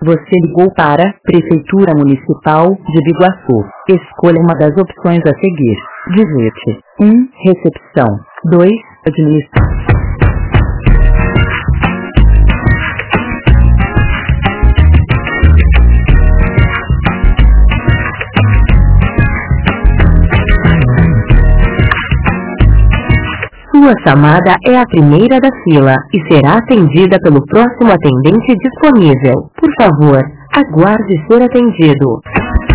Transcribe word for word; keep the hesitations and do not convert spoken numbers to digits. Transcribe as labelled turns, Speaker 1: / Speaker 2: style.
Speaker 1: Você ligou para Prefeitura Municipal de Biguaçu. Escolha uma das opções a seguir. Digite um. Recepção. dois. Administração. Sua chamada é a primeira da fila e será atendida pelo próximo atendente disponível. Por favor, aguarde ser atendido.